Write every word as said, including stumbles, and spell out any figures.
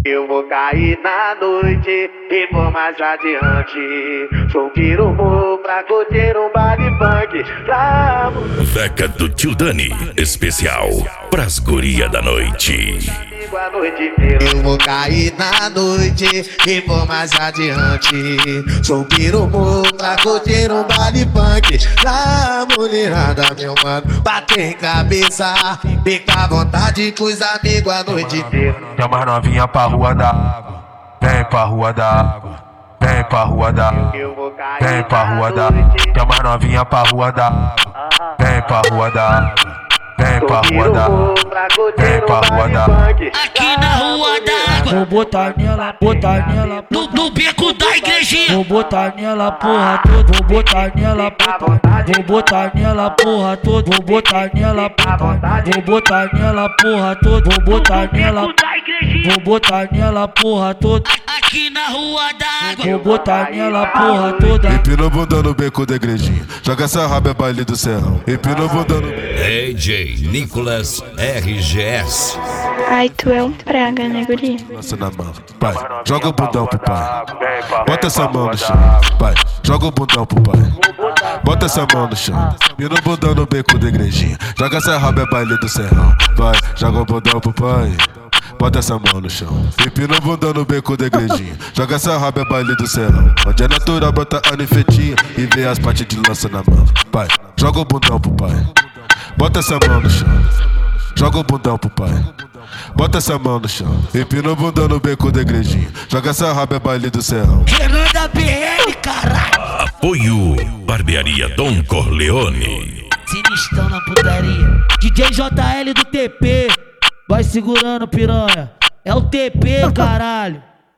Eu vou cair na noite e vou mais adiante. Sou pirumu pra curtir um baile funk. Pra... Veca do Tio Dani, especial pras guria da noite. Eu vou cair na noite e vou mais adiante. Sou pirumu pra curtir um baile funk. Pra mulherada, meu mano, bater cabeça, fica à vontade com os amigos a noite inteira. Chama as novinha pra rua da água, vem pra rua da água, vem pra rua da água, vem pra rua da água. Chama as novinha pra rua da água, vem pra rua da água, vem pra rua da água, vem pra rua da água. Aqui na rua da água, vou botar nela, botar nela no, no beco da igrejinha. Vou botar nela porra toda, vou botar nela, vou botar nela porra toda, vou botar nela, vou botar nela porra toda, vou botar nela, vou botar nela porra toda. Aqui na rua da água, vou botar nela porra toda. Empina o bunda no beco da igrejinha, joga essa raba é baile do serrão. Empina o bunda no D J Nicolas R G S. Ai, tu é um praga, né, guri? Lança na mão, pai, joga o bundão pro pai. Bota essa mão no chão, pai, joga o bundão pro pai. Bota essa mão no chão, empina o bundão no beco da igrejinha, joga essa raba é baile do serrão. Vai, joga o bundão pro pai. Bota essa mão no chão, empina o bundão no beco da igrejinha, joga essa raba é baile do serrão. Onde é natural, brota a ninfetinha e vê as partes de lança na mão. Pai, joga o bundão pro pai. Bota essa mão no chão, joga o bundão pro pai. Bota essa mão no chão, empina o bundão no beco da igrejinha, joga essa raba é baile do serrão. Renan da B L, caralho. Apoio Barbearia Dom Corleone. Sinistrão na putaria. D J J L do T P, vai segurando piranha. É o T P, caralho.